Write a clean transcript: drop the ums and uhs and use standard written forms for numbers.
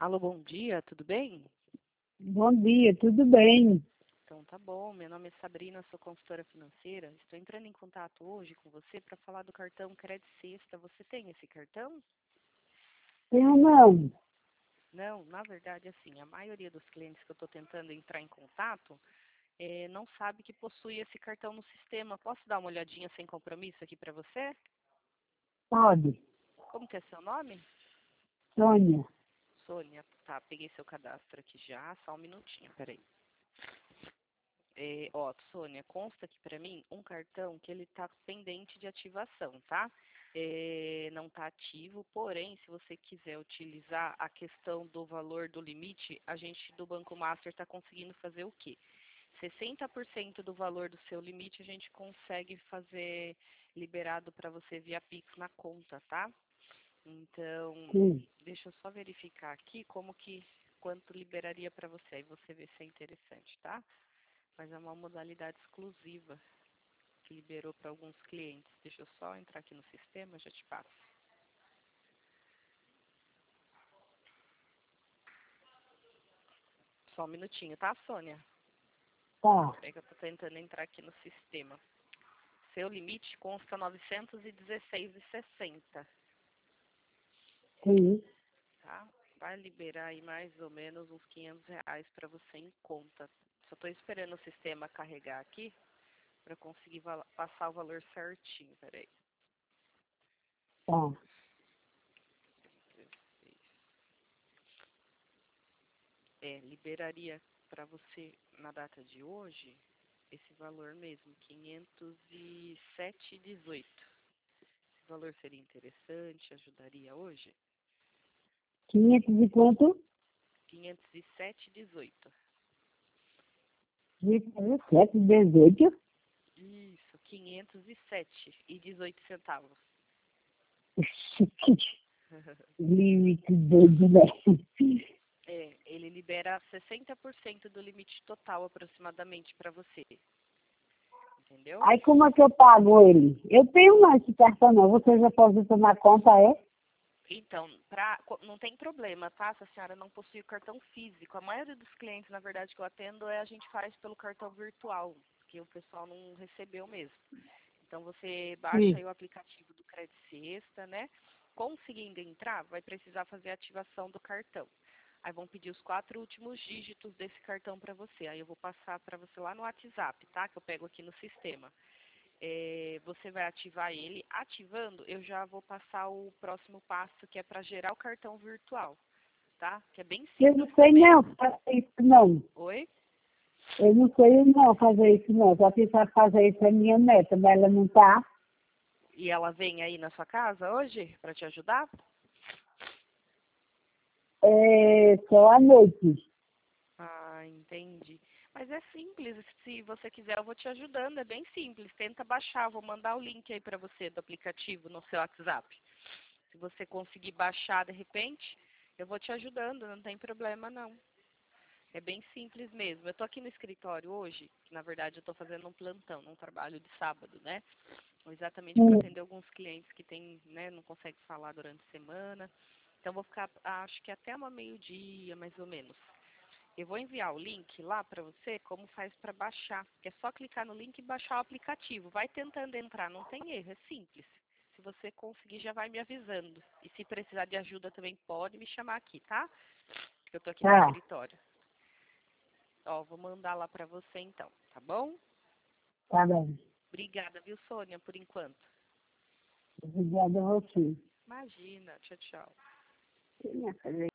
Alô, bom dia, tudo bem? Bom dia, tudo bem? Então tá bom, meu nome é Sabrina, sou consultora financeira. Estou entrando em contato hoje com você para falar do cartão Crédito Sexta. Você tem esse cartão? Eu não. Não, na verdade, assim, a maioria dos clientes que eu estou tentando entrar em contato não sabe que possui esse cartão no sistema. Posso dar uma olhadinha sem compromisso aqui para você? Pode. Como que é seu nome? Sônia. Sônia, tá, peguei seu cadastro aqui já, só um minutinho, peraí. Sônia, consta aqui para mim um cartão que ele está pendente de ativação, tá? Não está ativo, porém, se você quiser utilizar a questão do valor do limite, a gente do Banco Master está conseguindo fazer o quê? 60% do valor do seu limite a gente consegue fazer liberado para você via Pix na conta, tá? Então, Sim. deixa eu só verificar aqui quanto liberaria para você, aí você vê se é interessante, tá? Mas é uma modalidade exclusiva que liberou para alguns clientes. Deixa eu só entrar aqui no sistema, já te passo. Só um minutinho, tá, Sônia? Tá. Peraí que eu tô tentando entrar aqui no sistema. Seu limite consta 916,60, Sim. tá? Vai liberar aí mais ou menos uns R$ 500 para você em conta. Só tô esperando o sistema carregar aqui para conseguir passar o valor certinho. Peraí. Tá. Liberaria para você na data de hoje esse valor mesmo, 507,18. Esse valor seria interessante, ajudaria hoje? 500 e quanto? 507,18. 17, 18. Isso, 507,18 centavos. Limite doido, né? Ele libera 60% do limite total aproximadamente para você. Entendeu? Aí como é que eu pago ele? Eu tenho não esse cartão não. Você já pode tomar conta, é? Então, não tem problema, tá? Se a senhora não possui o cartão físico. A maioria dos clientes, na verdade, que eu atendo, a gente faz pelo cartão virtual, que o pessoal não recebeu mesmo. Então, você baixa Sim. aí o aplicativo do Crédito Sexta, né? Conseguindo entrar, vai precisar fazer a ativação do cartão. Aí vão pedir os 4 últimos dígitos desse cartão para você. Aí eu vou passar para você lá no WhatsApp, tá? Que eu pego aqui no sistema. Você vai ativar ele. Ativando, eu já vou passar o próximo passo, que é para gerar o cartão virtual, tá? Que é bem Eu não simples sei também. não fazer isso não. Oi? Eu não sei não fazer isso não. Só quem sabe fazer isso é minha neta, mas ela não tá. E ela vem aí na sua casa hoje para te ajudar? É só à noite. Ah, entendi. Mas é simples, se você quiser eu vou te ajudando, é bem simples. Tenta baixar, vou mandar o link aí para você do aplicativo no seu WhatsApp. Se você conseguir baixar de repente, eu vou te ajudando, não tem problema não. É bem simples mesmo. Eu tô aqui no escritório hoje, que na verdade eu tô fazendo um plantão, um trabalho de sábado, né? Exatamente para atender alguns clientes que tem, né, não conseguem falar durante a semana. Então vou ficar, acho que até uma meio-dia, mais ou menos. Eu vou enviar o link lá para você, como faz para baixar. É só clicar no link e baixar o aplicativo. Vai tentando entrar, não tem erro, é simples. Se você conseguir, já vai me avisando. E se precisar de ajuda também pode me chamar aqui, tá? Eu tô aqui no Tá. escritório. Ó, vou mandar lá para você então, tá bom? Tá bem. Obrigada, viu, Sônia, por enquanto. Obrigada a você. Imagina, tchau, tchau. Quem ia fazer